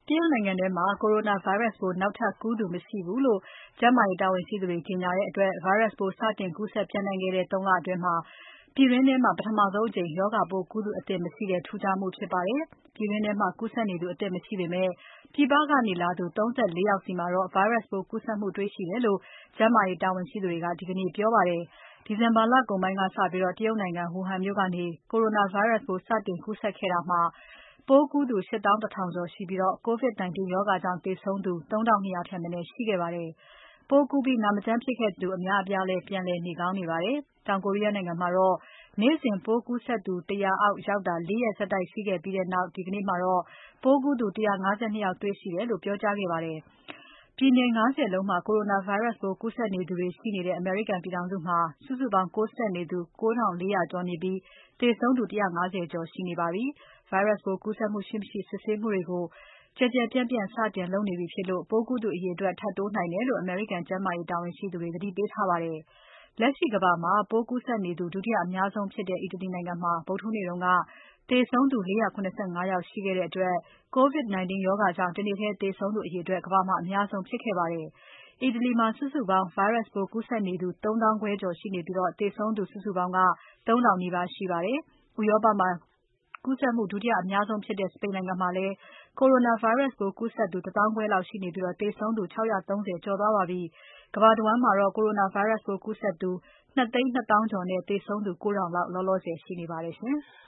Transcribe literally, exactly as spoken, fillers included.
တရုတ်နိုင်ငံထဲမှာ Coronavirus ပိုးနောက်ထပ်ကူးသူမရှိဘူးလို့ ကျန်းမာရေးတာဝန်ရှိသူတွေ ကြေညာတဲ့အတွက် Virus ပိုးစတင်ကူးစက်ပျံ့နှံ့ခဲ့တဲ့ ၃ လအတွင်း ပြည်တွင်းထဲမှာ ပထမဆုံးအကြိမ် ရောဂါပိုးကူးသူအသစ်မရှိတဲ့ ထူးခြားမှုဖြစ်ပါတယ်။ ပြည်တွင်းထဲမှာ ကူးစက်နေသူအသစ်မရှိပေမဲ့ ပြည်ပကနေလာသူ ၃၄ ယောက်ဆီမှာတော့ Virus ပိုးကူးစက်မှုတွေ့ရှိတယ်လို့ ကျန်းမာရေးတာဝန်ရှိသူတွေက ဒီကနေ့ပြောပါတယ်။ ဒီဇင်ဘာလကုန်ပိုင်းကစပြီး တရုတ်နိုင်ငံ Wuhan မြို့ကနေ Coronavirus ပိုးစတင်ကူးစက်ခဲ့တာမှာ ပိုးကူးသူ ၈၁,၀၀၀ ကျော်ရှိပြီး COVID-19 ရောဂါကြောင့်သေဆုံးသူ ၃၂၀၀ ထက်မနည်းရှိခဲ့ပါတယ်။ ပိုးကူးပြီးနာမကျန်းဖြစ်ခဲ့သူအများအပြားလည်း ပြန်လည်နေကောင်းနေပါတယ်။ တောင်ကိုရီးယားနိုင်ငံမှာတော့ နေ့စဉ်ပိုးကူးစက်သူ ၁၀၀ အောက်ရောက်တာ ၄ ရက်ဆက်တိုက်ရှိခဲ့ပြီးနောက် ဒီကနေ့မှာတော့ ပိုးကူးသူ ၁၅၂ ယောက်တွေ့ရှိတယ်လို့ ပြောကြားခဲ့ပါတယ်။ ပြည်နယ် ၅၀ လုံးမှာ Coronavirus ပိုးကူးစက်နေသူတွေရှိနေတဲ့ အမေရိကန်ပြည်ထောင်စုမှာ စုစုပေါင်းကူးစက်နေသူ ၉၄၀၀ ကျော်နေပြီး သေဆုံးသူ ၁၅၀ ကျော်ရှိနေပါပြီ။ Virus ပိုးကူးစက်မှုရှိမရှိ စစ်ဆေးမှုတွေကို ကျယ်ကျယ်ပြန့်ပြန့် စတင်လုပ်နေပြီဖြစ်လို့ ပိုးကူးသူအရေအတွက် ထပ်တိုးနိုင်တယ်လို့ အမေရိကန်ကျန်းမာရေးတာဝန်ရှိသူတွေ သတိပေးထားပါတယ်။ လက်ရှိကမ္ဘာမှာ ပိုးကူးစက်နေသူ ဒုတိယအများဆုံးဖြစ်တဲ့ အီတလီနိုင်ငံမှာ ဗုဒ္ဓဟူးနေ့က သေဆုံးသူ ၄၇၅ ယောက်ရှိခဲ့တဲ့အတွက် COVID-19 ရောဂါကြောင့် တနေ့ထဲသေဆုံးသူအရေအတွက် ကမ္ဘာမှာအများဆုံးဖြစ်ခဲ့ပါတယ်။ အီတလီမှာ စုစုပေါင်း Virus ပိုးကူးစက်နေသူ ၃၅,၀၀၀ ကျော်ရှိနေပြီး သေဆုံးသူစုစုပေါင်းက ၃,၀၀၀ နီးပါးရှိပါတယ်။ ဥရောပမှာ ကူးစက်မှု ဒုတိယအများဆုံးဖြစ်တဲ့ စပိန်နိုင်ငံမှာလည်း Coronavirus ပိုးကူးစက်သူ ၁၅,၀၀၀ လောက်ရှိနေပြီး သေဆုံးသူ ၆၃၀ ကျော်သွားပါပြီ။ ကမ္ဘာတဝန်းမှာတော့ Coronavirus ပိုးကူးစက်သူ ၂၂၀,၀၀၀ ကျော်နဲ့ သေဆုံးသူ ၉,၀၀၀ လောက်လောလောဆယ်ရှိနေပါတယ်ရှင်။